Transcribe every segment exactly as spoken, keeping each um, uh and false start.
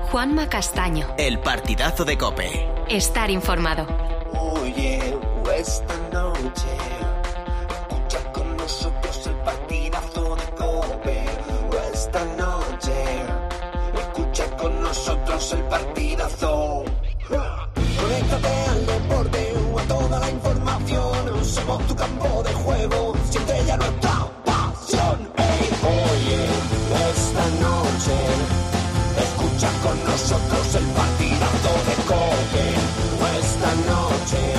Juanma Castaño. El partidazo de COPE. Estar informado. Oye, esta noche escucha con nosotros el partidazo de COPE. Esta noche escucha con nosotros el partidazo. Conéctate al deporte o a toda la información. Somos tu campo de juego, siente ya nuestra pasión. Hey, oye, esta noche escucha con nosotros el partidazo de COPE. Esta noche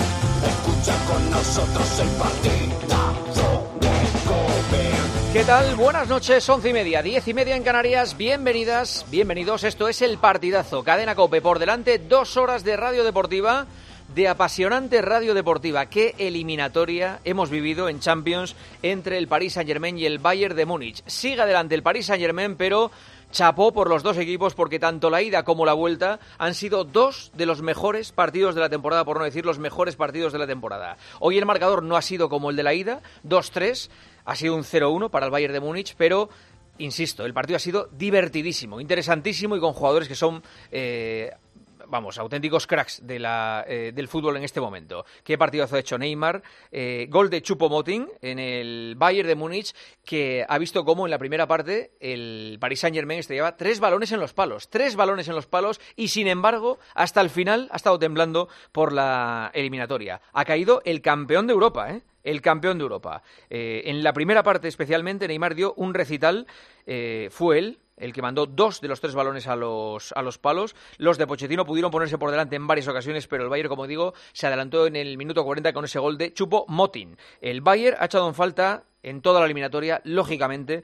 escucha con nosotros el partidazo de COPE. ¿Qué tal? Buenas noches, once y media, diez y media en Canarias. Bienvenidas, bienvenidos. Esto es el partidazo. Cadena COPE por delante, dos horas de radio deportiva, de apasionante radio deportiva. Qué eliminatoria hemos vivido en Champions entre el Paris Saint-Germain y el Bayern de Múnich. Sigue adelante el Paris Saint-Germain, pero chapó por los dos equipos porque tanto la ida como la vuelta han sido dos de los mejores partidos de la temporada, por no decir los mejores partidos de la temporada. Hoy el marcador no ha sido como el de la ida, dos tres, ha sido un cero uno para el Bayern de Múnich, pero insisto, el partido ha sido divertidísimo, interesantísimo y con jugadores que son Eh, vamos, auténticos cracks de la, eh, del fútbol en este momento. Qué partidazo ha hecho Neymar, eh, gol de Choupo-Moting en el Bayern de Múnich, que ha visto cómo en la primera parte el Paris Saint-Germain estrellaba tres balones en los palos, tres balones en los palos, y sin embargo, hasta el final ha estado temblando por la eliminatoria. Ha caído el campeón de Europa, ¿eh? El campeón de Europa. Eh, en la primera parte especialmente, Neymar dio un recital, eh, fue él el que mandó dos de los tres balones a los, a los palos. Los de Pochettino pudieron ponerse por delante en varias ocasiones, pero el Bayern, como digo, se adelantó en el minuto cuarenta con ese gol de Choupo-Moting. El Bayern ha echado en falta en toda la eliminatoria, lógicamente,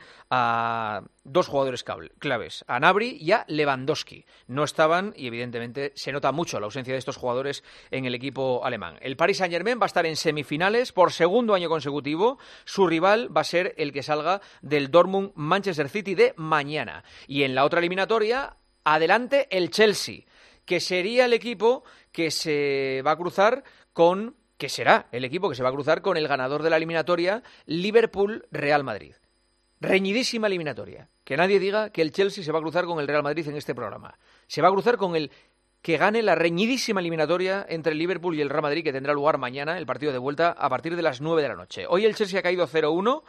a dos jugadores claves, a Gnabry y a Lewandowski. No estaban y, evidentemente, se nota mucho la ausencia de estos jugadores en el equipo alemán. El Paris Saint-Germain va a estar en semifinales por segundo año consecutivo. Su rival va a ser el que salga del Dortmund-Manchester City de mañana. Y en la otra eliminatoria, adelante el Chelsea, que sería el equipo que se va a cruzar con... que será el equipo que se va a cruzar con el ganador de la eliminatoria, Liverpool-Real Madrid. Reñidísima eliminatoria. Que nadie diga que el Chelsea se va a cruzar con el Real Madrid en este programa. Se va a cruzar con el que gane la reñidísima eliminatoria entre el Liverpool y el Real Madrid, que tendrá lugar mañana, el partido de vuelta, a partir de las nueve de la noche. Hoy el Chelsea ha caído cero uno,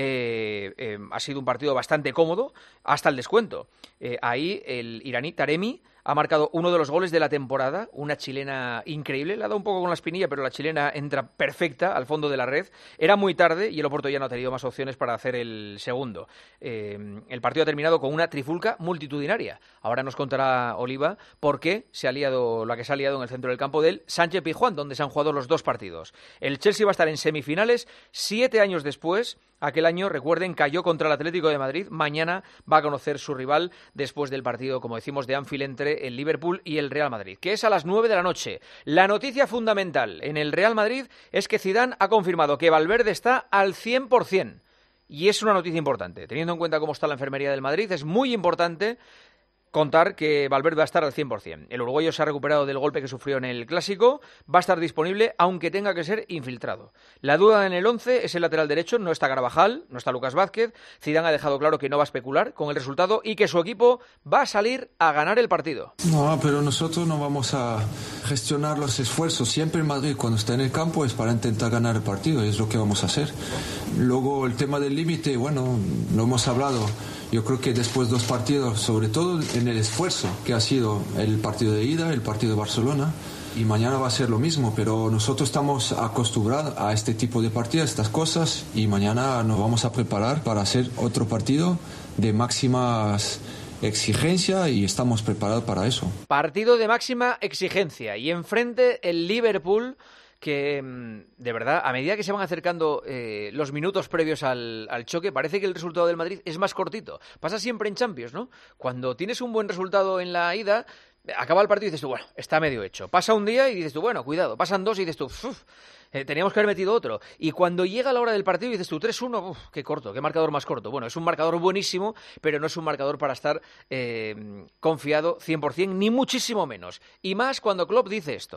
eh, eh, ha sido un partido bastante cómodo, hasta el descuento. Eh, ahí el iraní Taremi ha marcado uno de los goles de la temporada, una chilena increíble, le ha dado un poco con la espinilla, pero la chilena entra perfecta al fondo de la red. Era muy tarde y el Oporto ya no ha tenido más opciones para hacer el segundo. Eh, el partido ha terminado con una trifulca multitudinaria. Ahora nos contará Oliva por qué se ha liado, la que se ha liado en el centro del campo del Sánchez Pizjuán, donde se han jugado los dos partidos. El Chelsea va a estar en semifinales siete años después. Aquel año, recuerden, cayó contra el Atlético de Madrid. Mañana va a conocer su rival después del partido, como decimos, de Anfield entre el Liverpool y el Real Madrid, que es a las nueve de la noche. La noticia fundamental en el Real Madrid es que Zidane ha confirmado que Valverde está al cien por ciento. Y es una noticia importante. Teniendo en cuenta cómo está la enfermería del Madrid, es muy importante contar que Valverde va a estar al cien por ciento. El uruguayo se ha recuperado del golpe que sufrió en el Clásico, va a estar disponible aunque tenga que ser infiltrado. La duda en el once es el lateral derecho, no está Carvajal, no está Lucas Vázquez. Zidane ha dejado claro que no va a especular con el resultado y que su equipo va a salir a ganar el partido. No, pero nosotros no vamos a gestionar los esfuerzos. Siempre en Madrid, cuando está en el campo, es para intentar ganar el partido, y es lo que vamos a hacer. Luego el tema del límite, bueno, lo hemos hablado. Yo creo que después de dos partidos, sobre todo en el esfuerzo que ha sido el partido de ida, el partido de Barcelona, y mañana va a ser lo mismo, pero nosotros estamos acostumbrados a este tipo de partidos, estas cosas, y mañana nos vamos a preparar para hacer otro partido de máximas exigencia y estamos preparados para eso. Partido de máxima exigencia y enfrente el Liverpool, que de verdad, a medida que se van acercando eh, los minutos previos al, al choque, parece que el resultado del Madrid es más cortito. Pasa siempre en Champions, ¿no? Cuando tienes un buen resultado en la ida, acaba el partido y dices tú, bueno, está medio hecho. Pasa un día y dices tú, bueno, cuidado. Pasan dos y dices tú, uff, eh, teníamos que haber metido otro. Y cuando llega la hora del partido y dices tú, tres uno, uff, qué corto, qué marcador más corto. Bueno, es un marcador buenísimo, pero no es un marcador para estar eh, confiado cien por ciento, ni muchísimo menos. Y más cuando Klopp dice esto.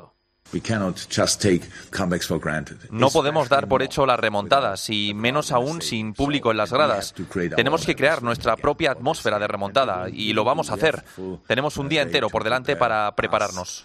No podemos dar por hecho las remontadas, y menos aún sin público en las gradas. Tenemos que crear nuestra propia atmósfera de remontada, y lo vamos a hacer. Tenemos un día entero por delante para prepararnos.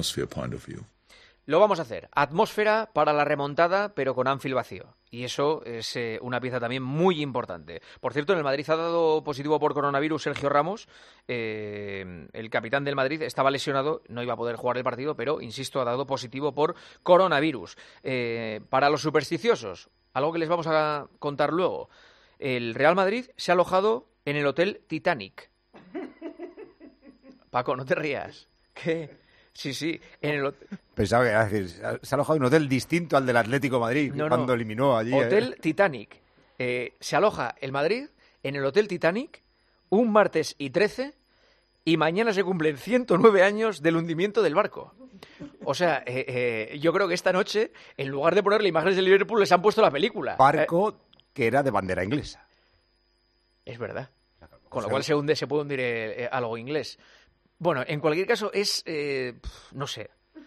Lo vamos a hacer. Atmósfera para la remontada, pero con Anfield vacío. Y eso es eh, una pieza también muy importante. Por cierto, en el Madrid ha dado positivo por coronavirus Sergio Ramos. Eh, el capitán del Madrid estaba lesionado, no iba a poder jugar el partido, pero, insisto, ha dado positivo por coronavirus. Eh, para los supersticiosos, algo que les vamos a contar luego. El Real Madrid se ha alojado en el Hotel Titanic. Paco, no te rías. ¿Qué? Sí, sí, en el hotel. Pensaba que era decir, se ha alojado en un hotel distinto al del Atlético de Madrid, no, cuando no. eliminó allí. Hotel eh. Titanic. Eh, se aloja el Madrid en el Hotel Titanic un martes y trece, y mañana se cumplen ciento nueve años del hundimiento del barco. O sea, eh, eh, yo creo que esta noche, en lugar de ponerle imágenes de Liverpool, les han puesto la película. Barco eh, que era de bandera inglesa. Es verdad. Con lo cual se hunde, se puede hundir eh, algo inglés. Bueno, en cualquier caso es, eh, no sé,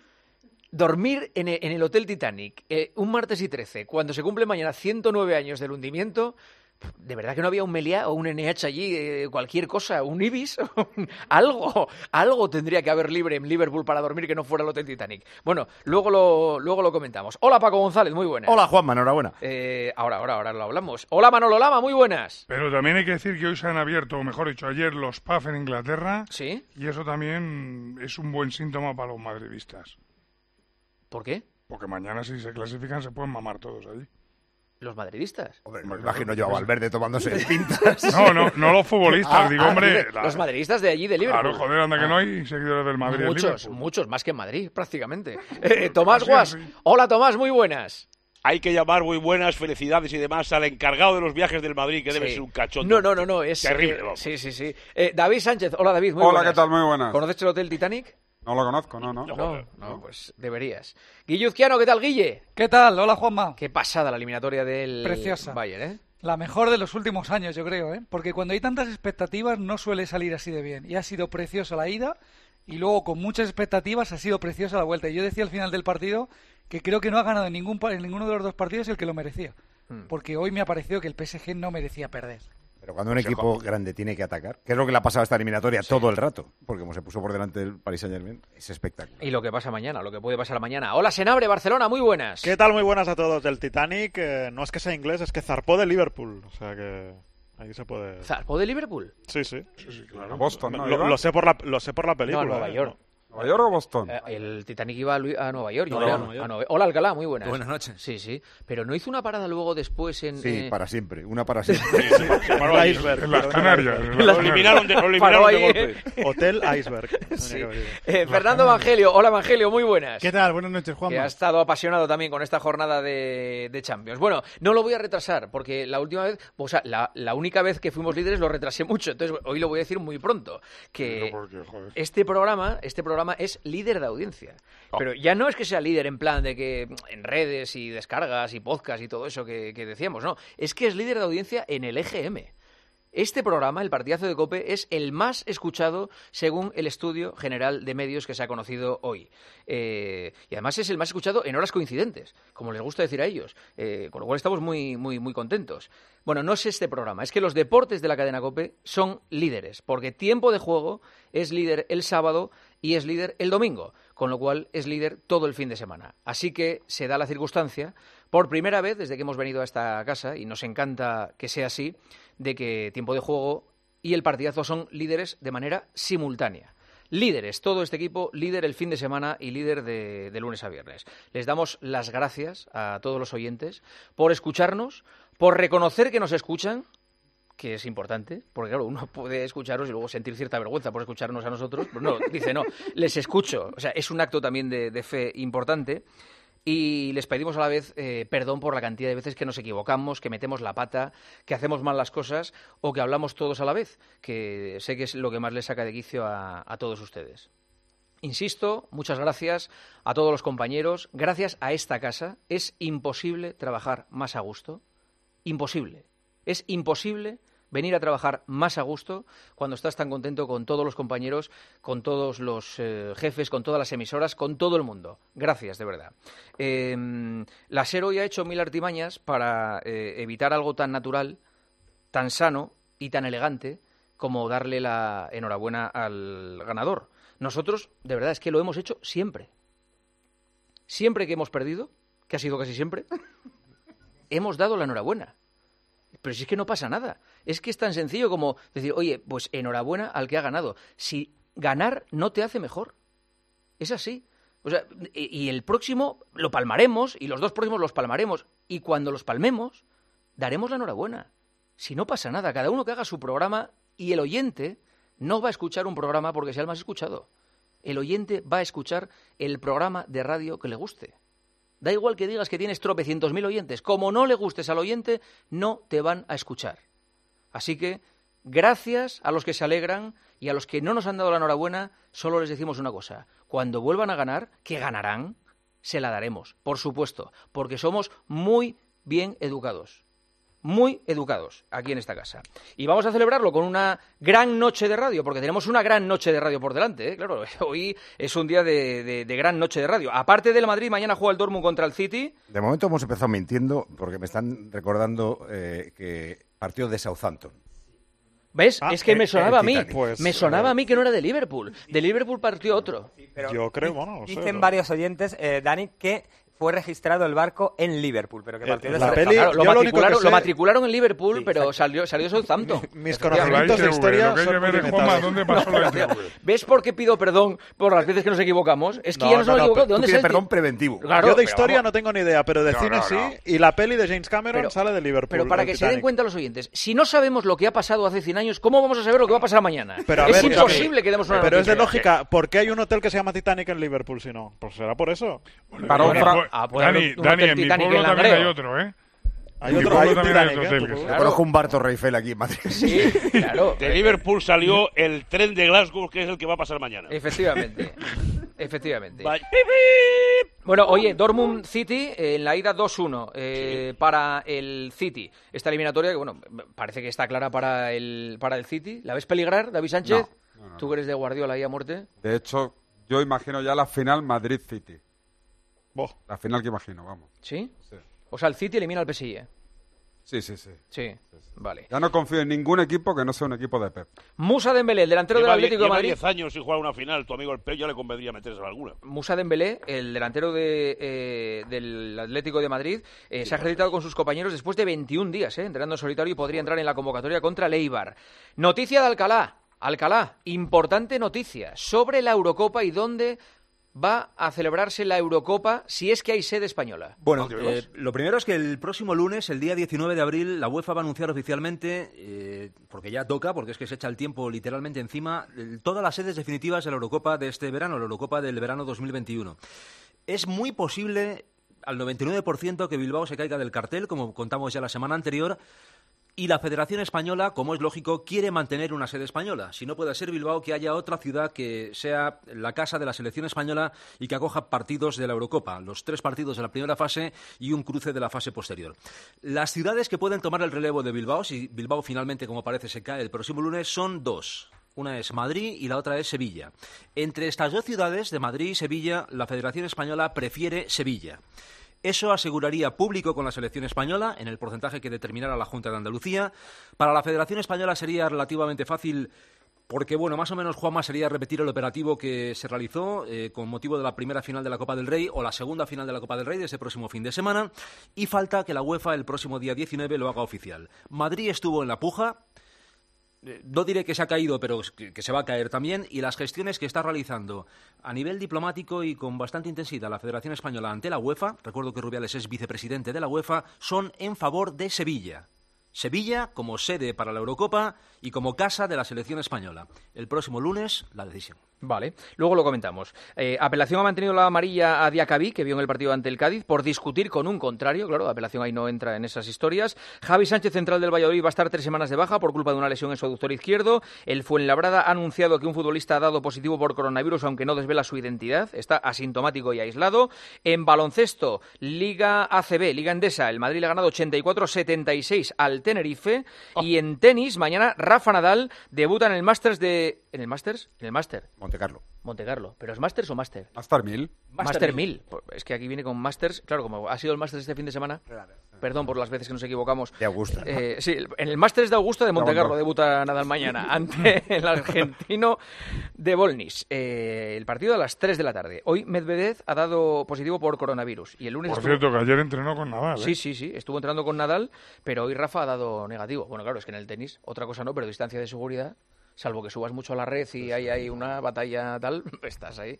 dormir en el, en el Hotel Titanic eh, un martes y trece, cuando se cumple mañana ciento nueve años del hundimiento, de verdad que no había un Meliá o un N H allí, eh, cualquier cosa, un Ibis, algo, algo tendría que haber libre en Liverpool para dormir que no fuera el Hotel Titanic. Bueno, luego lo, luego lo comentamos. Hola Paco González, muy buenas. Hola Juanma, enhorabuena. Eh, ahora, ahora, ahora lo hablamos. Hola Manolo Lama, muy buenas. Pero también hay que decir que hoy se han abierto, o mejor dicho, ayer los pubs en Inglaterra. Sí. Y eso también es un buen síntoma para los madridistas. ¿Por qué? Porque mañana si se clasifican se pueden mamar todos allí. ¿Los madridistas? Hombre, me imagino yo a Valverde tomándose pintas. No, no, no los futbolistas, Ah, digo, ah, hombre. la... Los madridistas de allí, de Liverpool. Claro, joder, anda que no hay seguidores del Madrid. Muchos, muchos, más que en Madrid, prácticamente. Eh, Tomás Guas. Hola Tomás, muy buenas. Hay que llamar muy buenas felicidades y demás al encargado de los viajes del Madrid, que debe sí. ser un cachondo. No, no, no, no, es terrible. Eh, sí, sí, sí. Eh, David Sánchez, hola David, muy hola, buenas. ¿qué tal? Muy buenas. ¿Conoces el Hotel Titanic? No lo conozco, no, no. No, no, no pues deberías. Guilluzquiano, ¿qué tal, Guille? ¿Qué tal? Hola, Juanma. Qué pasada la eliminatoria del Preciosa. Bayern, ¿eh? La mejor de los últimos años, yo creo, ¿eh? Porque cuando hay tantas expectativas no suele salir así de bien. Y ha sido preciosa la ida y luego con muchas expectativas ha sido preciosa la vuelta. Y yo decía al final del partido que creo que no ha ganado en, ningún, en ninguno de los dos partidos el que lo merecía. Hmm. Porque hoy me ha parecido que el P S G no merecía perder. Pero cuando un equipo grande tiene que atacar, que es lo que le ha pasado a esta eliminatoria sí. todo el rato, porque como se puso por delante del Paris Saint-Germain, es espectacular. Y lo que pasa mañana, lo que puede pasar mañana. Hola, Senabre, Barcelona, muy buenas. ¿Qué tal? Muy buenas a todos. Del Titanic, eh, no es que sea inglés, es que zarpó de Liverpool. O sea que ahí se puede... ¿Zarpó de Liverpool? Sí, sí. Sí, sí, claro. Boston, ¿no? Lo, lo, sé por la, lo sé por la película. No, Nueva eh, York. ¿no? ¿Nueva York o Boston? Eh, el Titanic iba a, Lu- a Nueva York, yo no, creo. no, A Nueva... Hola, Alcalá, muy buenas. Buenas noches. Sí, sí. Pero no hizo una parada luego después en... Sí, eh... para siempre. Una para siempre. Sí, sí, sí, el iceberg, en las Canarias. Lo eliminaron de, lo eliminaron de golpe. Hotel Iceberg. Sí. Eh, Fernando Evangelio. Hola, Evangelio, muy buenas. ¿Qué tal? Buenas noches, Juanma. Que ha estado apasionado también con esta jornada de, de Champions. Bueno, no lo voy a retrasar, porque la última vez, o sea, la, la única vez que fuimos líderes lo retrasé mucho. Entonces, hoy lo voy a decir muy pronto. Que porque, joder. este programa, este programa es líder de audiencia. Oh. Pero ya no es que sea líder en plan de que en redes y descargas y podcast y todo eso que, que decíamos, no. Es que es líder de audiencia en el E G M. Este programa, el Partidazo de COPE, es el más escuchado según el Estudio General de Medios que se ha conocido hoy. Eh, y además es el más escuchado en horas coincidentes, como les gusta decir a ellos. Eh, con lo cual estamos muy, muy, muy contentos. Bueno, no es este programa, es que los deportes de la cadena COPE son líderes, porque Tiempo de Juego es líder el sábado y es líder el domingo, con lo cual es líder todo el fin de semana. Así que se da la circunstancia, por primera vez desde que hemos venido a esta casa, y nos encanta que sea así, de que Tiempo de Juego y el Partidazo son líderes de manera simultánea. Líderes, todo este equipo, líder el fin de semana y líder de, de lunes a viernes. Les damos las gracias a todos los oyentes por escucharnos, por reconocer que nos escuchan, que es importante, porque claro, uno puede escucharos y luego sentir cierta vergüenza por escucharnos a nosotros, pero no, dice no, les escucho. O sea, es un acto también de, de fe importante. Y les pedimos a la vez eh, perdón por la cantidad de veces que nos equivocamos, que metemos la pata, que hacemos mal las cosas o que hablamos todos a la vez, que sé que es lo que más les saca de quicio a, a todos ustedes. Insisto, muchas gracias a todos los compañeros. Gracias a esta casa es imposible trabajar más a gusto. Imposible. Es imposible venir a trabajar más a gusto cuando estás tan contento con todos los compañeros, con todos los eh, jefes, con todas las emisoras, con todo el mundo. Gracias, de verdad. Eh, la SER hoy ha hecho mil artimañas para eh, evitar algo tan natural, tan sano y tan elegante como darle la enhorabuena al ganador. Nosotros, de verdad, es que lo hemos hecho siempre. Siempre que hemos perdido, que ha sido casi siempre, hemos dado la enhorabuena. Pero si es que no pasa nada. Es que es tan sencillo como decir, oye, pues enhorabuena al que ha ganado. Si ganar no te hace mejor. Es así. O sea, y el próximo lo palmaremos, y los dos próximos los palmaremos. Y cuando los palmemos, daremos la enhorabuena. Si no pasa nada, cada uno que haga su programa, y el oyente no va a escuchar un programa porque sea el más escuchado. El oyente va a escuchar el programa de radio que le guste. Da igual que digas que tienes tropecientos mil oyentes. Como no le gustes al oyente, no te van a escuchar. Así que, gracias a los que se alegran y a los que no nos han dado la enhorabuena, solo les decimos una cosa. Cuando vuelvan a ganar, que ganarán, se la daremos, por supuesto, porque somos muy bien educados. Muy educados aquí en esta casa. Y vamos a celebrarlo con una gran noche de radio, porque tenemos una gran noche de radio por delante, ¿eh? Claro, hoy es un día de, de, de gran noche de radio. Aparte del Madrid, mañana juega el Dortmund contra el City. De momento hemos empezado mintiendo, porque me están recordando eh, que partido de Southampton. ¿Ves? Ah, es que me sonaba a mí. Pues, me sonaba eh, a mí que no era de Liverpool. De Liverpool partió otro. Pero Yo creo, bueno, no sé, dicen no. varios oyentes, eh, Dani, que fue registrado el barco en Liverpool, pero que Eh, partió de la Southampton. peli- Claro, lo, yo lo único matricularon, que lo sé- matricularon en Liverpool, Sí, pero exacto. salió, salió de Southampton. Mis La conocimientos de I T V, historia lo que hay son que muy ver es, Juanma, limitados. ¿dónde pasó la I T V? ¿Ves por qué pido perdón por las veces que nos equivocamos? Es que No, ya nos no, hemos no, equivocado. ¿De Tú dónde pides sale el perdón ti- preventivo. Claro, Yo de pero historia vamos. no tengo ni idea, pero de No, cine no, sí. no. Y la peli de James Cameron Pero- sale de Liverpool. Pero para el que se den Titanic. cuenta los oyentes, si no sabemos lo que ha pasado hace cien años, ¿cómo vamos a saber lo que va a pasar mañana? Pero a es ver, imposible Dani, que demos una Pero es de noticia. lógica. ¿Por qué hay un hotel que se llama Titanic en Liverpool si no? Pues será por eso. Para Bueno, otra- pues- ah, puede Dani, haber un Dani, hotel en mi Titanic pueblo en también Langreo. hay otro, ¿eh? Hay En mi otro, pueblo hay un también hay Titanic, otro ¿eh? hotel que Tu se- Yo conozco un bar Torre Eiffel aquí en Madrid. Sí, claro. De Liverpool salió el tren de Glasgow, que es el que va a pasar mañana. Efectivamente. Efectivamente. Vaya. Bueno, oye, Dortmund City eh, en la ida dos uno eh, para el City. Esta eliminatoria que, bueno, parece que está clara para el, para el City. ¿La ves peligrar, David Sánchez? No, no, no, ¿Tú que eres de Guardiola ahí a muerte? De hecho, yo imagino ya la final Madrid-City. Boh. La final que imagino, vamos. ¿Sí? Sí, O sea, el City elimina al P S G. sí, sí. sí. Sí, vale. Ya no confío en ningún equipo que no sea un equipo de Pep. Musa Dembélé, el delantero del Lleva, Atlético de lleva Madrid. diez años sin jugar una final. Tu amigo el Pep ya le convendría meterse en alguna. Musa Dembélé, el delantero de, eh, del Atlético de Madrid, eh, se ha ejercitado con sus compañeros después de veintiún días, eh, entrenando en solitario, y podría entrar en la convocatoria contra el Eibar. Noticia de Alcalá. Alcalá, importante noticia sobre la Eurocopa y dónde va a celebrarse la Eurocopa si es que hay sede española. Bueno, eh, lo primero es que el próximo lunes, el día diecinueve de abril, la UEFA va a anunciar oficialmente, eh, porque ya toca, porque es que se echa el tiempo literalmente encima, eh, todas las sedes definitivas de la Eurocopa de este verano, la Eurocopa del verano dos mil veintiuno. Es muy posible, al noventa y nueve por ciento, que Bilbao se caiga del cartel, como contamos ya la semana anterior, y la Federación Española, como es lógico, quiere mantener una sede española. Si no puede ser Bilbao, que haya otra ciudad que sea la casa de la selección española y que acoja partidos de la Eurocopa, los tres partidos de la primera fase y un cruce de la fase posterior. Las ciudades que pueden tomar el relevo de Bilbao, si Bilbao finalmente, como parece, se cae el próximo lunes, son dos. Una es Madrid y la otra es Sevilla. Entre estas dos ciudades, de Madrid y Sevilla, la Federación Española prefiere Sevilla. Eso aseguraría público con la selección española en el porcentaje que determinara la Junta de Andalucía. Para la Federación Española sería relativamente fácil porque, bueno, más o menos, Juanma, sería repetir el operativo que se realizó eh, con motivo de la primera final de la Copa del Rey o la segunda final de la Copa del Rey de ese próximo fin de semana. Y falta que la UEFA el próximo día diecinueve lo haga oficial. Madrid estuvo en la puja. No diré que se ha caído, pero que se va a caer también, y las gestiones que está realizando a nivel diplomático y con bastante intensidad la Federación Española ante la UEFA, recuerdo que Rubiales es vicepresidente de la UEFA, son en favor de Sevilla. Sevilla como sede para la Eurocopa y como casa de la selección española. El próximo lunes, la decisión. Vale, luego lo comentamos. Eh, apelación ha mantenido la amarilla a Diacabí, que vio en el partido ante el Cádiz, por discutir con un contrario. Claro, la apelación ahí no entra en esas historias. Javi Sánchez, central del Valladolid, va a estar tres semanas de baja por culpa de una lesión en su aductor izquierdo. El Fuenlabrada ha anunciado que un futbolista ha dado positivo por coronavirus, aunque no desvela su identidad. Está asintomático y aislado. En baloncesto, Liga A C B, Liga Endesa, el Madrid le ha ganado ochenta y cuatro setenta y seis al Tenerife. Oh. Y en tenis, mañana Rafa Nadal debuta en el Masters de... ¿En el Masters? En el Master. Monte Carlo. Monte Carlo. ¿Pero es Masters o Master? Master mil. Master, Master mil. Es que aquí viene con Masters. Claro, como ha sido el Masters este fin de semana. Claro. Perdón por las veces que nos equivocamos. De Augusta. Eh, sí, en el Masters de Augusta de Monte Carlo no. debuta Nadal mañana ante el argentino de Bolnis. Eh, el partido a las tres de la tarde. Hoy Medvedev ha dado positivo por coronavirus. Y el lunes por estuvo... cierto, que ayer entrenó con Nadal. ¿eh? Sí, sí, sí. Estuvo entrenando con Nadal, pero hoy Rafa ha dado negativo. Bueno, claro, es que en el tenis, otra cosa no, pero distancia de seguridad... Salvo que subas mucho a la red y hay, hay una batalla tal, estás ahí.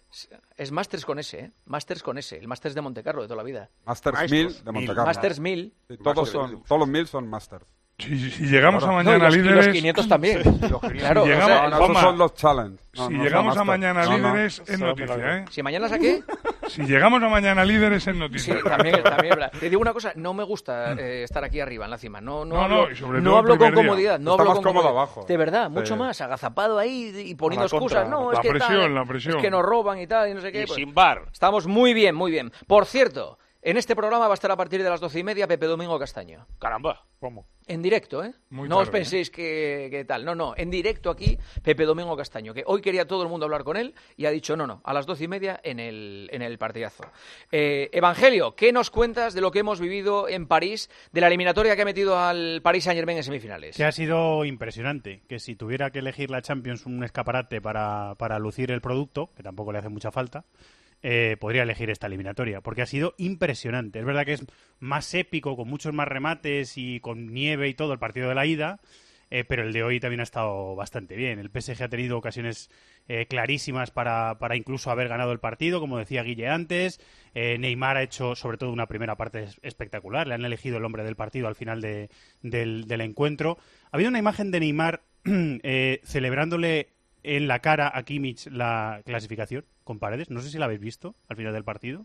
Es Masters con S, ¿eh? Masters con S, el Masters de Monte Carlo de toda la vida. Masters mil de Monte Carlo. Masters mil. Sí, todos, son, todos los mil son Masters. Si, si llegamos claro. a mañana no, y los, líderes... Y los quinientos también. Sí. Los quinientos. Claro, si llegamos, o sea, no, esos son los challenge. No, si no llegamos a mañana no, líderes, no. es noticia, ¿eh? ¿Si mañana saqué? Si llegamos a mañana líderes, es noticia. Sí, también, también. Te digo una cosa, no me gusta eh, estar aquí arriba, en la cima. No, no, no, hablo, no, y sobre no todo hablo con día. comodidad. No Estás hablo más con cómodo comodidad. abajo. De verdad, mucho sí. más, agazapado ahí y poniendo contra, excusas. No, la es que presión, tal, la presión. Es que nos roban y tal, y no sé qué. Y pues, sin bar. Estamos muy bien, muy bien. Por cierto... En este programa va a estar a partir de las doce y media Pepe Domingo Castaño. Caramba, ¿cómo? En directo, ¿eh? Muy no tarde, os penséis ¿eh? que, que tal. No, no, en directo aquí Pepe Domingo Castaño, que hoy quería todo el mundo hablar con él y ha dicho no, no, a las doce y media en el, en el partidazo. Eh, Evangelio, ¿qué nos cuentas de lo que hemos vivido en París, de la eliminatoria que ha metido al Paris Saint-Germain en semifinales? Que ha sido impresionante, que si tuviera que elegir la Champions un escaparate para, para lucir el producto, que tampoco le hace mucha falta, Eh, podría elegir esta eliminatoria, porque ha sido impresionante. Es verdad que es más épico, con muchos más remates y con nieve y todo el partido de la ida, eh, pero el de hoy también ha estado bastante bien. El P S G ha tenido ocasiones eh, clarísimas para, para incluso haber ganado el partido, como decía Guille antes. Eh, Neymar ha hecho sobre todo una primera parte espectacular, le han elegido el hombre del partido al final de, del, del encuentro. Ha habido una imagen de Neymar eh, celebrándole en la cara a Kimmich la clasificación con Paredes. No sé si la habéis visto al final del partido.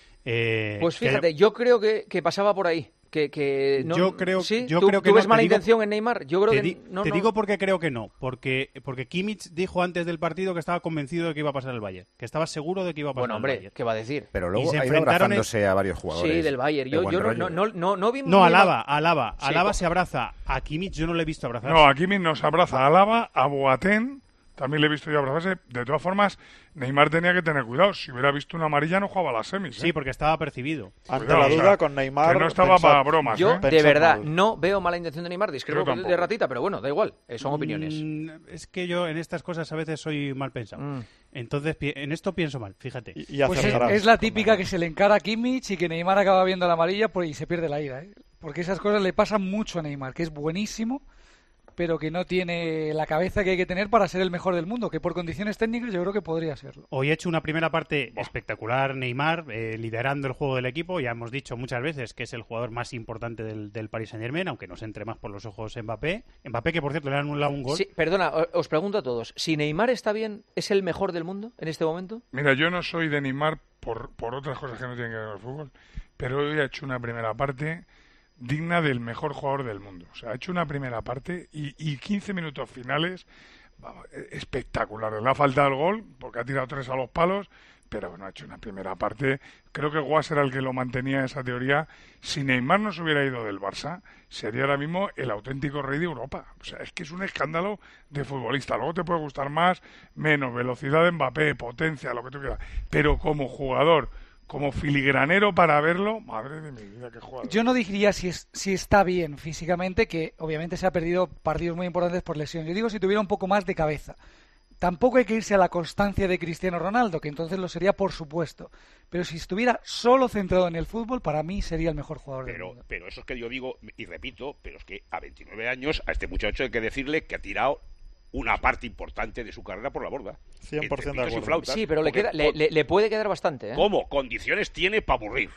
Eh, pues fíjate, haya... yo creo que, que pasaba por ahí. Que, que no, yo creo, ¿sí? yo ¿Tú, creo que ¿tú ves no, mala digo, intención en Neymar? Yo creo te que di, no, te no. digo porque creo que no, porque porque Kimmich dijo antes del partido que estaba convencido de que iba a pasar el Bayern, que estaba seguro de que iba a pasar bueno, hombre, el Bayern. ¿qué va a decir? Pero luego ha ido abrazándose en... a varios jugadores. Sí, del Bayern. Yo, de yo no, no, no, no, no vi No, Alaba, Alaba, sí, Alaba pues... se abraza. A Kimmich yo no le he visto abrazarse. No, a Kimmich no se abraza. A Alaba, a Boateng también le he visto yo abrazarse. De todas formas, Neymar tenía que tener cuidado. Si hubiera visto una amarilla, no jugaba a las semis. ¿eh? Sí, porque estaba percibido. Ante la duda, o sea, con Neymar... Que no estaba pensad, para bromas. Yo, ¿eh? de verdad, mal. no veo mala intención de Neymar. Discrepo de ratita, pero bueno, da igual. Eh, son opiniones. Mm, es que yo en estas cosas a veces soy mal pensado. Mm. Entonces, en esto pienso mal, fíjate. Y, y pues es, es la típica que se le encara a Kimmich y que Neymar acaba viendo la amarilla pues, y se pierde la ida. ¿eh? Porque esas cosas le pasan mucho a Neymar, que es buenísimo, pero que no tiene la cabeza que hay que tener para ser el mejor del mundo, que por condiciones técnicas yo creo que podría serlo. Hoy he hecho una primera parte espectacular, Neymar, eh, liderando el juego del equipo. Ya hemos dicho muchas veces que es el jugador más importante del, del Paris Saint-Germain, aunque nos entre más por los ojos Mbappé. Mbappé, que por cierto le han anulado un gol. Sí, perdona, os pregunto a todos, si Neymar está bien, ¿es el mejor del mundo en este momento? Mira, yo no soy de Neymar por, por otras cosas que no tienen que ver con el fútbol, pero hoy he hecho una primera parte digna del mejor jugador del mundo. O sea, ha hecho una primera parte y, y quince minutos finales vamos, espectaculares. Le ha faltado el gol porque ha tirado tres a los palos, pero bueno, ha hecho una primera parte. Creo que Guas era el que lo mantenía esa teoría. Si Neymar no se hubiera ido del Barça, sería ahora mismo el auténtico rey de Europa. O sea, es que es un escándalo de futbolista. Luego te puede gustar más, menos, velocidad de Mbappé, potencia, lo que tú quieras. Pero como jugador, como filigranero para verlo, madre de mi vida, qué jugador. Yo no diría si, es, si está bien físicamente, que obviamente se ha perdido partidos muy importantes por lesión. Yo digo si tuviera un poco más de cabeza. Tampoco hay que irse a la constancia de Cristiano Ronaldo, que entonces lo sería por supuesto. Pero si estuviera solo centrado en el fútbol, para mí sería el mejor jugador pero, del mundo. Pero eso es que yo digo, y repito, pero es que a veintinueve años a este muchacho hay que decirle que ha tirado una parte importante de su carrera por la borda. cien por ciento de acuerdo. Flautas, sí, pero le, queda, le, le, le puede quedar bastante. ¿eh? ¿Cómo? Condiciones tiene para aburrir.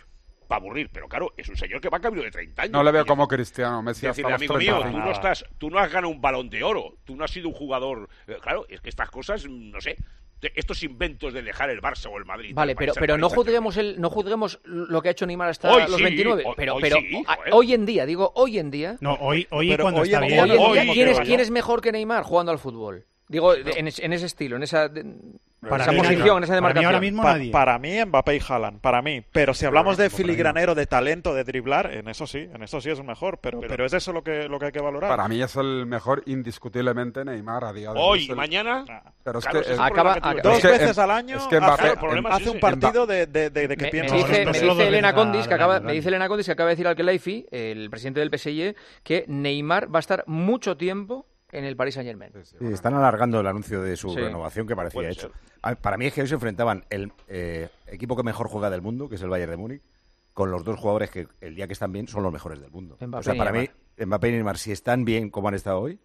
para aburrir, pero claro, es un señor que va a camino de treinta años. No le veo como Cristiano, Messi hasta Decirle, los amigo treinta. mío, tú no, estás, tú no has ganado un Balón de Oro, tú no has sido un jugador... Eh, claro, es que estas cosas, no sé, estos inventos de dejar el Barça o el Madrid... Vale, pero, pero no juzguemos el, no juzguemos lo que ha hecho Neymar hasta hoy los sí, veintinueve, hoy, pero, hoy pero sí, a, hoy en día, digo, hoy en día... No, hoy, hoy Pero cuando hoy está en bien... Hoy en día, Hoy, ¿quién, es, pero ¿quién no. es mejor que Neymar jugando al fútbol? Digo, en, es- en ese estilo, en esa, Para esa mí, posición, en esa para mí demarcación. ahora mismo Pa- nadie. para mí, Mbappé y Haaland, para mí. Pero si hablamos de por ahí no. filigranero, de talento, de driblar, en eso sí, en eso sí es un mejor. Pero, pero, es eso lo que, lo que hay que valorar. Para mí es el mejor indiscutiblemente Neymar a día de hoy. Hoy Es y el- mañana... Pero es claro, que ese es es- el problema Acaba- que tú acaba- ves. Dos es que veces em- al año es que hace, Mbappé- el problema hace es un ese. partido de, de, de, de que Me, me piensa... No, dice, no me solo dice dos veces Elena a- Condis, que al acaba, año, me dice Elena Condis que acaba de decir al Khelaifi, el presidente del P S G, que Neymar va a estar mucho tiempo en el Paris Saint-Germain. Sí, están alargando el anuncio de su Sí. renovación que parecía Puede hecho. ser. A- Para mí es que hoy se enfrentaban el eh, equipo que mejor juega del mundo, que es el Bayern de Múnich, con los dos jugadores que el día que están bien son los mejores del mundo. Mbappé o sea, y para mí, Neymar. Mbappé y Neymar, si están bien como han estado hoy,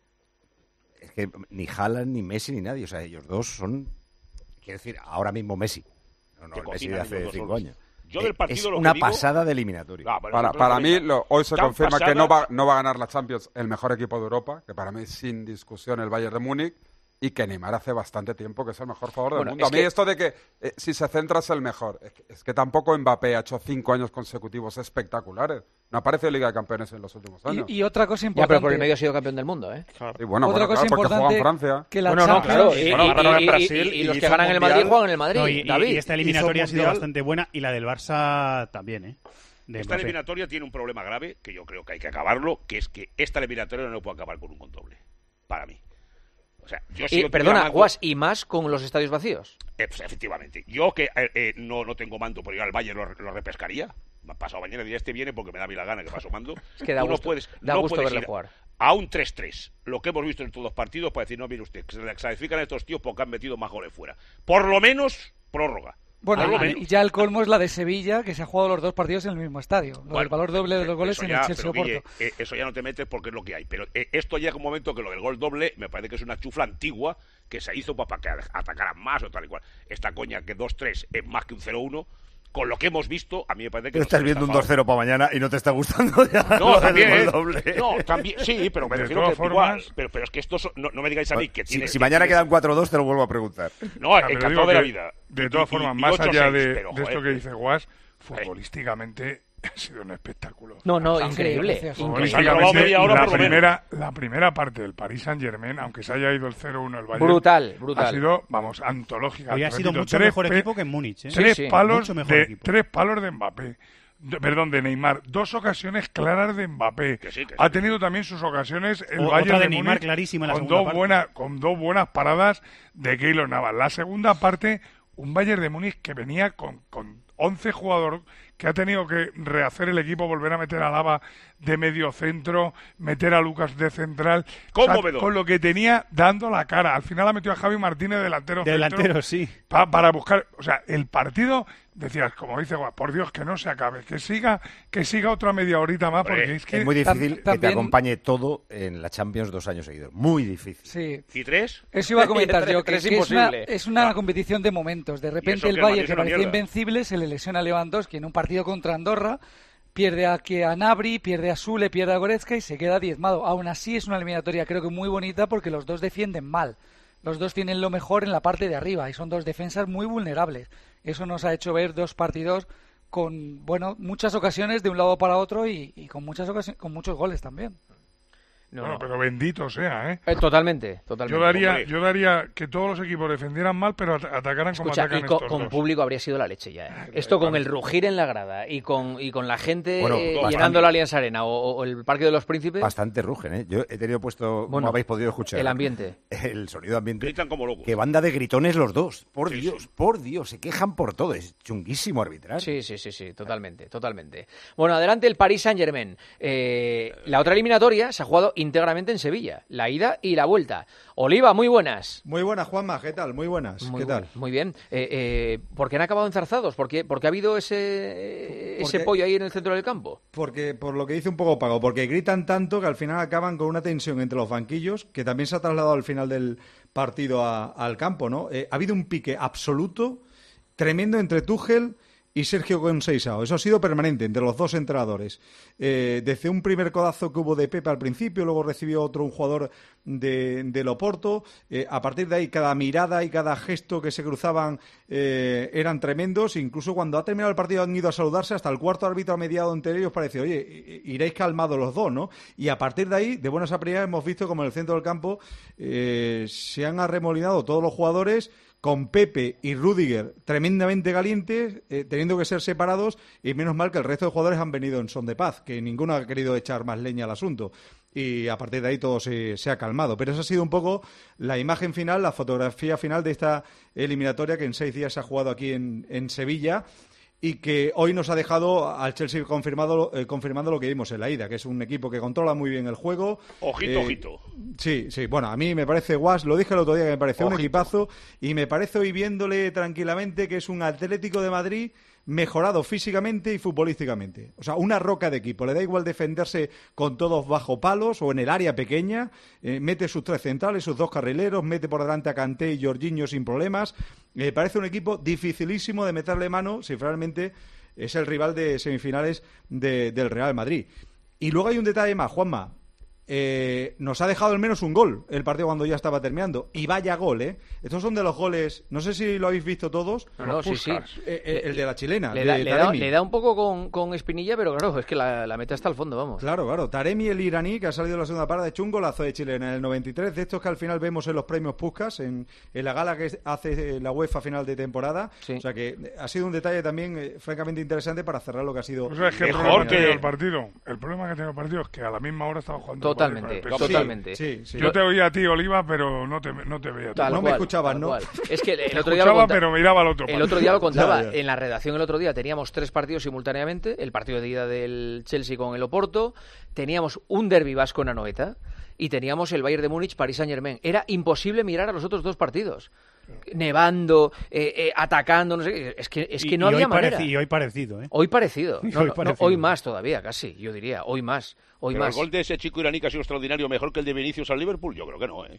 es que ni Haaland, ni Messi, ni nadie. O sea, ellos dos son, quiero decir, ahora mismo Messi. No, no, Te el Messi de cocinan hace ellos dos cinco solos. años. Yo del Eh, partido es lo que una digo- pasada de eliminatoria. Ah, bueno, Para, pero para venga. mí, lo- hoy se Tan confirma que pasada- no va, no va a ganar la Champions el mejor equipo de Europa, que para mí es sin discusión el Bayern de Múnich, y que Neymar hace bastante tiempo que es el mejor jugador Bueno, del mundo. es A mí que- esto de que eh, si se centra es el mejor, es que, es que tampoco Mbappé ha hecho cinco años consecutivos espectaculares. No ha aparecido en Liga de Campeones en los últimos años. Y, y otra cosa Ya, importante... pero por el medio ha sido campeón del mundo, ¿eh? Claro. Y bueno, Otra bueno, cosa claro, porque juega en importante Francia. que la Bueno, no, Champions... claro. Y, Bueno, y- ganó en y- Brasil y- y y los que hizo ganan el Madrid mundial. juegan en el Madrid, No, y, y- David. y esta eliminatoria ha sido mundial. bastante buena y la del Barça también, ¿eh? De Esta Mbappé. eliminatoria tiene un problema grave, que yo creo que hay que acabarlo, que es que esta eliminatoria no puede acabar con un gol doble, para mí. O sea, yo Y, sigo perdona, mando- Guas, y más con los estadios vacíos. Eh, pues, efectivamente. Yo que eh, eh, no, no tengo mando por ir al Bayern, lo, lo repescaría. Me ha pasado mañana, diría, este viene porque me da a mí la gana que paso mando. Es que da Tú no gusto, puedes, da no gusto puedes verle ir jugar. a un tres tres, lo que hemos visto en todos los partidos, para decir, no, mire usted, que se le exalifican estos tíos porque han metido más goles fuera. Por lo menos, prórroga. Bueno, Por lo y- menos. y ya el colmo es la de Sevilla, que se ha jugado los dos partidos en el mismo estadio. Lo del Bueno, valor doble de los pero goles eso en ya- el Chelsea pero, Guille, Oporto. eh, eso ya no te metes porque es lo que hay. Pero eh, esto llega un momento que lo del gol doble me parece que es una chufla antigua que se hizo para que atacaran más o tal y cual. Esta coña que dos tres es más que un cero uno. Con lo que hemos visto, a mí me parece que... Tú nos estás han viendo un estafado. dos cero para mañana y no te está gustando ya. No, lo del también, gol ¿eh? doble. No, también, sí, pero me De refiero todas que igual, formas- pero, pero es que esto so- no, no me digáis a mí que Si, tiene... si que mañana tiene- quedan cuatro dos, te lo vuelvo a preguntar. No, Ah, pero encantado digo de la que, vida. De Y- todas y- formas, y más ocho allá seis, de, pero, de esto joder, que dice Guas, futbolísticamente ha sido un espectáculo. No, no, Ah, increíble. precioso. increíble. Se han robado media hora la por lo menos. primera, la primera parte del Paris Saint-Germain, aunque se haya ido el cero uno el Bayern, Brutal, brutal. ha sido, vamos, antológica. Hoy ha sido Repito, mucho tres mejor pe- equipo que en Múnich, ¿eh? Tres, Sí, sí, palos mucho mejor de, equipo. tres palos de Mbappé. De- perdón, de Neymar. Dos ocasiones claras de Mbappé. Que sí, que sí. Ha tenido también sus ocasiones el O- Bayern otra de de Neymar Múnich clarísima en la con segunda dos parte. buenas con dos buenas paradas de Keylor Navas. La segunda parte, un Bayern de Múnich que venía con, con once jugadores, que ha tenido que rehacer el equipo, volver a meter a Lava de medio centro, meter a Lucas de central, Conmovedor. con lo que tenía dando la cara. Al final ha metido a Javi Martínez delantero De centro, delantero, sí. pa- para buscar, o sea, el partido, decías, como dice Guas, por Dios, que no se acabe, que siga, que siga otra media horita más, Hombre, porque es que Es muy difícil Tam- que te también- acompañe todo en la Champions dos años seguidos. Muy difícil. Sí. ¿Y tres? Eso iba a comentar Tres- yo, que, tres que es, una, imposible. es una Ah. competición de momentos. De eso repente que el el Bayern, Madrid es que una parecía mierda. invencible, se le lesiona a Lewandowski en un partido contra Andorra, pierde aquí a Nabri, pierde a Sule, pierde a Goretzka y se queda diezmado. Aún así es una eliminatoria creo que muy bonita porque los dos defienden mal. Los dos tienen lo mejor en la parte de arriba y son dos defensas muy vulnerables. Eso nos ha hecho ver dos partidos con, bueno, muchas ocasiones de un lado para otro y, y con muchas ocasiones, con muchos goles también. No, bueno, no. pero bendito sea, ¿eh? Eh, totalmente, totalmente. Yo daría, hombre. yo daría que todos los equipos defendieran mal, pero at- atacaran como Escucha, atacan y con, estos con dos. público habría sido la leche ya. ¿eh? Esto con el rugir en la grada y con, y con la gente Bueno, eh, bastante. llenando la Allianz Arena o, o el Parque de los Príncipes. Bastante rugen, ¿eh? Yo he tenido puesto, Bueno, como habéis podido escuchar, el ambiente. el sonido ambiente. Gritan como locos. Que banda de gritones los dos. Por Sí, Dios, sí. por Dios. Se quejan por todo. Es chunguísimo arbitrar. Sí, sí, sí, sí, totalmente, totalmente. Bueno, adelante el Paris Saint-Germain. Eh, la otra eliminatoria se ha jugado íntegramente en Sevilla, la ida y la vuelta. Oliva, muy buenas. Muy buenas, Juanma, ¿qué tal? Muy buenas, Muy ¿qué tal? bu- Muy bien. Eh, eh, ¿Por qué han acabado enzarzados? ¿Por qué, porque ha habido ese, ese Porque- pollo ahí en el centro del campo? Porque, por lo que dice un poco Pago, porque gritan tanto que al final acaban con una tensión entre los banquillos que también se ha trasladado al final del partido a- al campo, ¿no? Eh, ha habido un pique absoluto, tremendo entre Tuchel y Sergio Conceição. Eso ha sido permanente entre los dos entrenadores. Eh, desde un primer codazo que hubo de Pepe al principio, luego recibió otro un jugador de, del Oporto. Eh, a partir de ahí, cada mirada y cada gesto que se cruzaban eh, eran tremendos. Incluso cuando ha terminado el partido han ido a saludarse, hasta el cuarto árbitro ha mediado entre ellos, parece, oye, iréis calmados los dos, ¿no? Y a partir de ahí, de buenas a primeras, hemos visto como en el centro del campo eh, se han arremolinado todos los jugadores, con Pepe y Rüdiger tremendamente calientes, eh, teniendo que ser separados, y menos mal que el resto de jugadores han venido en son de paz, que ninguno ha querido echar más leña al asunto. Y a partir de ahí todo se, se ha calmado. Pero esa ha sido un poco la imagen final, la fotografía final de esta eliminatoria que en seis días se ha jugado aquí en, en Sevilla, y que hoy nos ha dejado al Chelsea confirmado, eh, confirmando lo que vimos en la ida, que es un equipo que controla muy bien el juego. Ojito, eh, ojito. Sí, sí, bueno, a mí me parece guas, lo dije el otro día que me pareció Ojito. un equipazo, y me parece hoy viéndole tranquilamente que es un Atlético de Madrid mejorado físicamente y futbolísticamente. O sea, una roca de equipo. Le da igual defenderse con todos bajo palos o en el área pequeña. Eh, mete sus tres centrales, sus dos carrileros, mete por delante a Kanté y Jorginho sin problemas. Me eh, parece un equipo dificilísimo de meterle mano si realmente es el rival de semifinales de, del Real Madrid. Y luego hay un detalle más, Juanma. Eh, nos ha dejado al menos un gol el partido cuando ya estaba terminando, y vaya gol, ¿eh? Estos son de los goles, no sé si lo habéis visto todos. No, no, sí, sí. Eh, eh, el de la chilena, Le de da, le, da, Taremi. le da un poco con, con espinilla, pero claro, es que la, la mete hasta el fondo, vamos. Claro, claro. Taremi, el iraní, que ha salido en la segunda parte, de hecho un golazo de chilena en el noventa y tres, de estos que al final vemos en los premios Puskás, en, en la gala que hace la UEFA final de temporada. Sí. O sea que ha sido un detalle también eh, francamente interesante para cerrar lo que ha sido... O sea, es que el problema que el partido, el problema que ha tenido el partido es que a la misma hora estaba jugando Totalmente, el Madrid, totalmente. Sí, sí. Yo te oía a ti, Oliva, pero no te, no te veía. Tal no cual, me escuchabas, ¿no? Cual. Es que el Te otro día lo escuchaba, conta... pero miraba al otro El partido. otro día lo contaba. Ya, ya. En la redacción el otro día teníamos tres partidos simultáneamente. El partido de ida del Chelsea con el Oporto. Teníamos un derbi vasco en Anoeta. Y teníamos el Bayern de Múnich, Paris Saint-Germain. Era imposible mirar a los otros dos partidos. Nevando, eh, eh, atacando, no sé. Es que, es que y, no y había hoy manera. Pareci, y hoy parecido, ¿eh? Hoy parecido. No, hoy, no, parecido. No, hoy más todavía, casi. Yo diría, hoy más. Hoy Pero más. el gol de ese chico iraní que ha sido extraordinario, mejor que el de Vinicius al Liverpool, yo creo que no, ¿eh?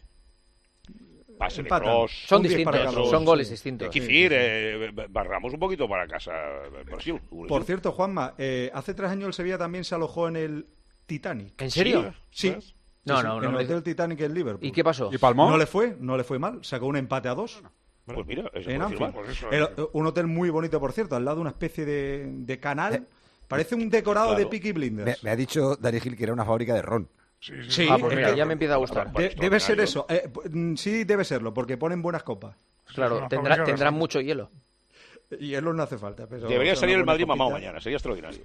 Pase de Kroos, son distintos, son goles distintos. Hay que decir, eh, barramos un poquito para casa. Brasil, Por cierto, Juanma, eh, hace tres años el Sevilla también se alojó en el Titanic. ¿En serio? Sí. ¿Ves? Sí, No, sí, no, en no el me- Hotel Titanic en Liverpool. ¿Y qué pasó? ¿Y palmó? No le fue, no le fue mal. Sacó un empate a dos. Pues mira, eso En puede decir Anfield. más. Pues eso, El- eh. un hotel muy bonito, por cierto, al lado de una especie de, de canal. Parece un decorado Claro. de Peaky Blinders. Me, me ha dicho Dani Gil que era una fábrica de ron. Sí, sí. Sí, Ah, pues es mira, que- ya me empieza a gustar. De- debe ser eso. Eh, p- mm, sí, debe serlo, porque ponen buenas copas. Claro, una tendrá, fábrica de tendrán ron. mucho hielo. Y él no hace falta. Pero Debería son salir una el Madrid buena mamado copita. mañana, sería extraordinario.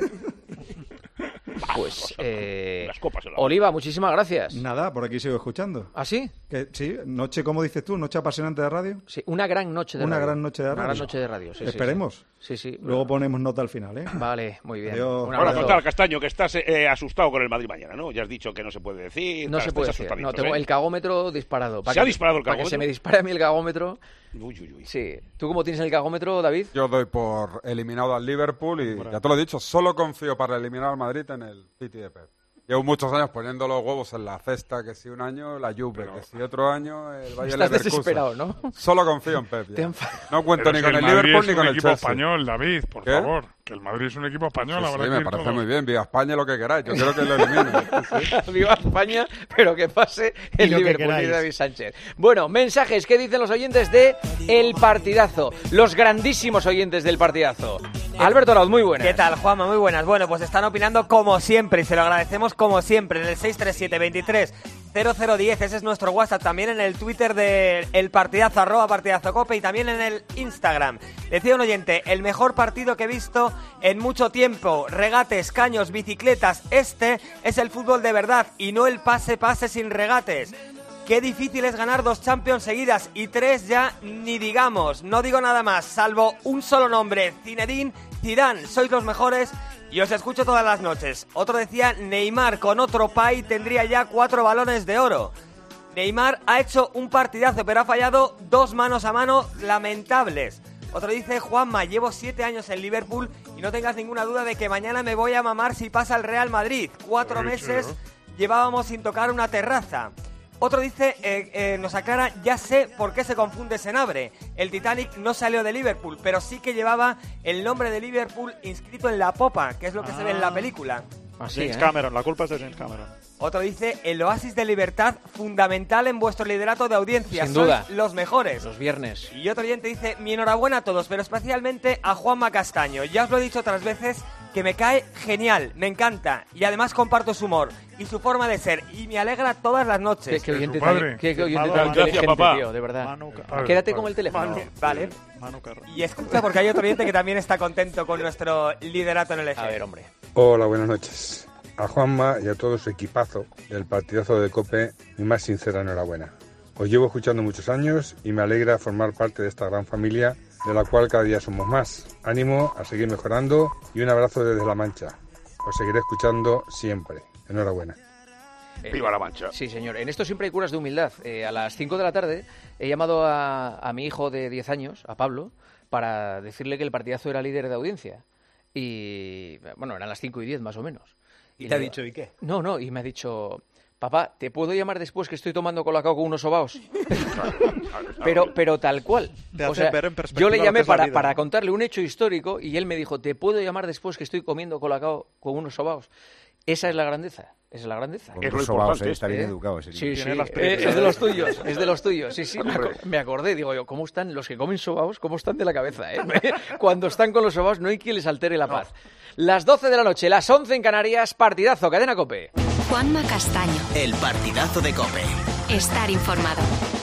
Pues, eh, Las copas en la Oliva, muchísimas gracias. Nada, por aquí sigo escuchando. ¿Ah, sí? Que, sí, noche, ¿cómo dices tú? ¿Noche apasionante de radio? Sí, una gran noche de Una radio. gran noche de Una gran radio. noche de radio, sí, sí, Esperemos. Sí, sí. sí. Luego ponemos nota al final, ¿eh? Vale, muy bien. Adiós. Un Bueno, abrazo. total, Castaño, que estás eh, asustado con el Madrid mañana, ¿no? Ya has dicho que no se puede decir. No tal, se puede estáis decir. No, asustaditos, tengo ¿eh? el cagómetro disparado. Para ¿Se ha que- disparado el Para que cagómetro? se me dispare a mí el cagómetro. Uy, uy, uy. Sí. ¿Tú cómo tienes el cagómetro, David? Yo doy por eliminado al Liverpool y ya te lo he dicho, solo confío para eliminar al Madrid en el City de Pep. Llevo muchos años poniendo los huevos en la cesta, que si un año la Juve, que si otro año el Bayer Estás Leverkusen. desesperado, ¿no? Solo confío en Pep. ya. Te han fa- No cuento Pero ni si con el, Madrid Liverpool es ni un con el equipo Chelsea. español, David, por ¿Qué? favor. Que el Madrid es un equipo español, Sí, habrá sí, que me ir parece todos. muy bien. Viva España, lo que queráis. Yo quiero que lo eliminen. Viva España, pero que pase el Y lo que Liverpool y queráis. David Sánchez. Bueno, mensajes, ¿qué dicen los oyentes de El Partidazo? Los grandísimos oyentes del Partidazo. Alberto Arauz, muy buenas. ¿Qué tal, Juanma? Muy buenas. Bueno, pues están opinando como siempre y se lo agradecemos como siempre en el seis tres siete veintitrés cero cero diez. Ese es nuestro WhatsApp. También en el Twitter de El Partidazo, arroba Partidazo Cope, y también en el Instagram. Decía un oyente, el mejor partido que he visto en mucho tiempo. Regates, caños, bicicletas. Este es el fútbol de verdad y no el pase-pase sin regates. Qué difícil es ganar dos Champions seguidas y tres ya ni digamos. No digo nada más, salvo un solo nombre, Zinedine Zidane. Sois los mejores y os escucho todas las noches. Otro decía, Neymar con otro pay tendría ya cuatro balones de oro. Neymar ha hecho un partidazo, pero ha fallado dos manos a mano lamentables. Otro dice, Juanma, llevo siete años en Liverpool y no tengas ninguna duda de que mañana me voy a mamar si pasa el Real Madrid. Cuatro Uy, meses chido. llevábamos sin tocar una terraza. Otro dice, eh, eh, nos aclara, ya sé por qué se confunde Senabre. El Titanic no salió de Liverpool, pero sí que llevaba el nombre de Liverpool inscrito en la popa, que es lo que ah. se ve en la película. Así, James ¿eh? Cameron, la culpa es de James Cameron. Otro dice, el oasis de libertad fundamental en vuestro liderato de audiencia. Sin duda. Sois los mejores. Los viernes. Y otro oyente dice, mi enhorabuena a todos, pero especialmente a Juanma Castaño. Ya os lo he dicho otras veces, que me cae genial, me encanta. Y además comparto su humor y su forma de ser. Y me alegra todas las noches. Qué oyente tan, qué, qué oyente tan inteligente, papá. Tío, de verdad. Manu, Quédate con el teléfono. Manu, vale. Manu y escucha, porque hay otro oyente que también está contento con nuestro liderato en el eje. A ver, hombre. Hola, buenas noches. A Juanma y a todo su equipazo del partidazo de COPE, mi más sincera enhorabuena. Os llevo escuchando muchos años y me alegra formar parte de esta gran familia de la cual cada día somos más. Ánimo a seguir mejorando y un abrazo desde La Mancha. Os seguiré escuchando siempre. Enhorabuena. Eh, ¡Viva La Mancha! Sí, señor. En esto siempre hay curas de humildad. Eh, a las cinco de la tarde he llamado a, a mi hijo de diez años, a Pablo, para decirle que el partidazo era líder de audiencia. Y, bueno, eran las cinco y diez más o menos. ¿Y, ¿Y te ha dicho y qué? No, no, y me ha dicho... Papá, ¿te puedo llamar después que estoy tomando colacao con unos sobaos? pero, pero tal cual. O sea, yo le llamé para, para contarle un hecho histórico y él me dijo, ¿te puedo llamar después que estoy comiendo colacao con unos sobaos? Esa es la grandeza. Esa es la grandeza. Con los sobaos, eh, está bien educado ese Sí, sí, eh, es de los tuyos, es de los tuyos. Sí, sí, me, ac me acordé, digo yo, ¿cómo están los que comen sobaos? ¿Cómo están de la cabeza? Eh? Cuando están con los sobaos no hay quien les altere la paz. No. Las doce de la noche, las once en Canarias, partidazo, Cadena COPE. Juanma Castaño. El partidazo de COPE. Estar informado.